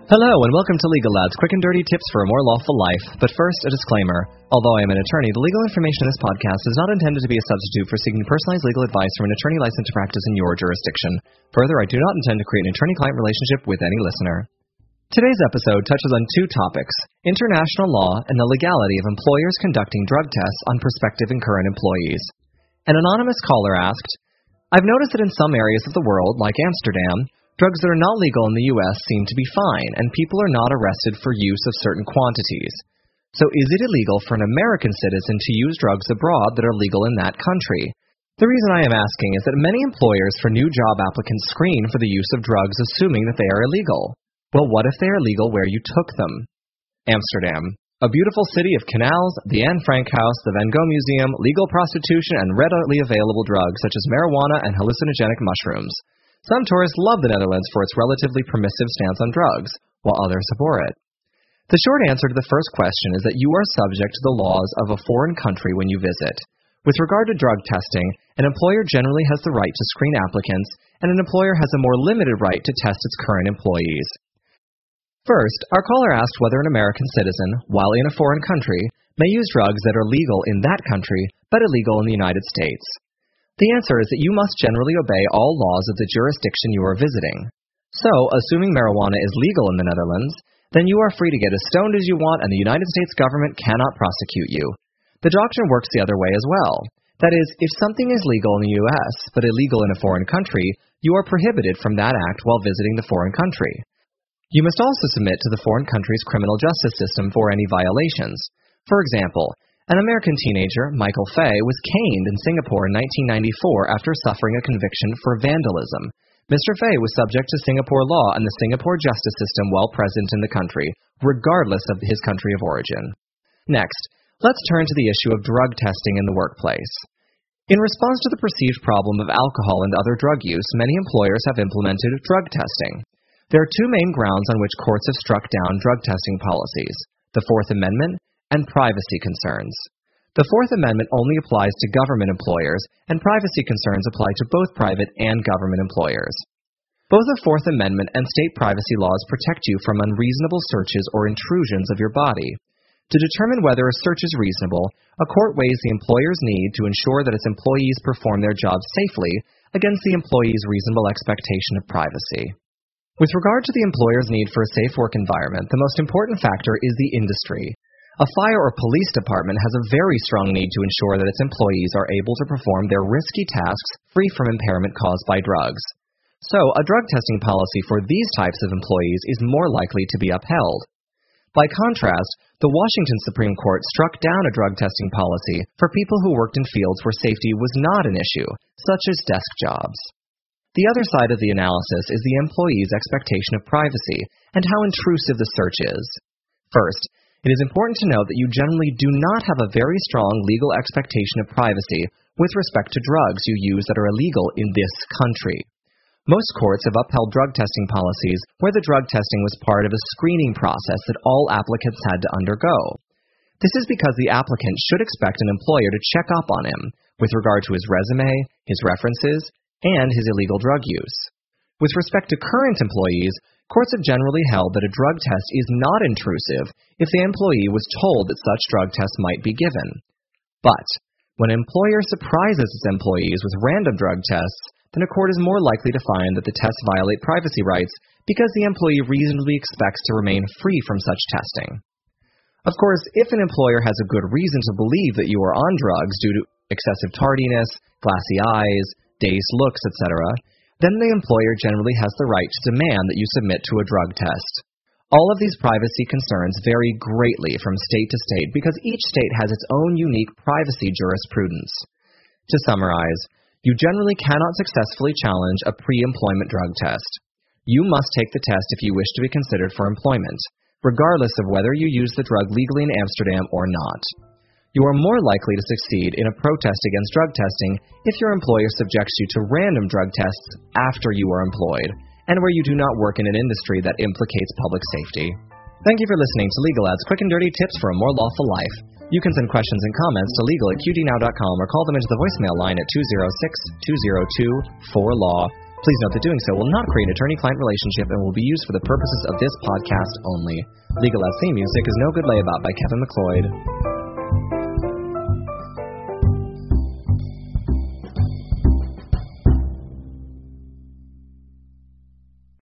Hello and welcome to Legal Lab's quick and dirty tips for a more lawful life. But first, a disclaimer. Although I am an attorney, the legal information in this podcast is not intended to be a substitute for seeking personalized legal advice from an attorney licensed to practice in your jurisdiction. Further, I do not intend to create an attorney-client relationship with any listener. Today's episode touches on two topics: international law and the legality of employers conducting drug tests on prospective and current employees. An anonymous caller asked, "I've noticed that in some areas of the world, like Amsterdam, drugs that are not legal in the U.S. seem to be fine, and people are not arrested for use of certain quantities. So is it illegal for an American citizen to use drugs abroad that are legal in that country?" The reason I am asking is that many employers for new job applicants screen for the use of drugs assuming that they are illegal. Well, what if they are legal where you took them? Amsterdam, a beautiful city of canals, the Anne Frank House, the Van Gogh Museum, legal prostitution, and readily available drugs such as marijuana and hallucinogenic mushrooms. Some tourists love the Netherlands for its relatively permissive stance on drugs, while others abhor it. The short answer to the first question is that you are subject to the laws of a foreign country when you visit. With regard to drug testing, an employer generally has the right to screen applicants, and an employer has a more limited right to test its current employees. First, our caller asked whether an American citizen, while in a foreign country, may use drugs that are legal in that country, but illegal in the United States. The answer is that you must generally obey all laws of the jurisdiction you are visiting. So, assuming marijuana is legal in the Netherlands, then you are free to get as stoned as you want and the United States government cannot prosecute you. The doctrine works the other way as well. That is, if something is legal in the U.S., but illegal in a foreign country, you are prohibited from that act while visiting the foreign country. You must also submit to the foreign country's criminal justice system for any violations. For example, an American teenager, Michael Fay, was caned in Singapore in 1994 after suffering a conviction for vandalism. Mr. Fay was subject to Singapore law and the Singapore justice system while present in the country, regardless of his country of origin. Next, let's turn to the issue of drug testing in the workplace. In response to the perceived problem of alcohol and other drug use, many employers have implemented drug testing. There are two main grounds on which courts have struck down drug testing policies: the Fourth Amendment and privacy concerns. The Fourth Amendment only applies to government employers, and privacy concerns apply to both private and government employers. Both the Fourth Amendment and state privacy laws protect you from unreasonable searches or intrusions of your body. To determine whether a search is reasonable, a court weighs the employer's need to ensure that its employees perform their jobs safely against the employee's reasonable expectation of privacy. With regard to the employer's need for a safe work environment, the most important factor is the industry. A fire or police department has a very strong need to ensure that its employees are able to perform their risky tasks free from impairment caused by drugs. So, a drug testing policy for these types of employees is more likely to be upheld. By contrast, the Washington Supreme Court struck down a drug testing policy for people who worked in fields where safety was not an issue, such as desk jobs. The other side of the analysis is the employee's expectation of privacy and how intrusive the search is. First, it is important to note that you generally do not have a very strong legal expectation of privacy with respect to drugs you use that are illegal in this country. Most courts have upheld drug testing policies where the drug testing was part of a screening process that all applicants had to undergo. This is because the applicant should expect an employer to check up on him with regard to his resume, his references, and his illegal drug use. With respect to current employees, courts have generally held that a drug test is not intrusive if the employee was told that such drug tests might be given. But when an employer surprises its employees with random drug tests, then a court is more likely to find that the tests violate privacy rights because the employee reasonably expects to remain free from such testing. Of course, if an employer has a good reason to believe that you are on drugs due to excessive tardiness, glassy eyes, dazed looks, etc., then the employer generally has the right to demand that you submit to a drug test. All of these privacy concerns vary greatly from state to state because each state has its own unique privacy jurisprudence. To summarize, you generally cannot successfully challenge a pre-employment drug test. You must take the test if you wish to be considered for employment, regardless of whether you use the drug legally in Amsterdam or not. You are more likely to succeed in a protest against drug testing if your employer subjects you to random drug tests after you are employed, and where you do not work in an industry that implicates public safety. Thank you for listening to Legal Lab's quick and dirty tips for a more lawful life. You can send questions and comments to legal@qdnow.com or call them into the voicemail line at 206-202-4LAW. Please note that doing so will not create an attorney-client relationship and will be used for the purposes of this podcast only. Legal Lab's theme music is No Good Layabout by Kevin MacLeod.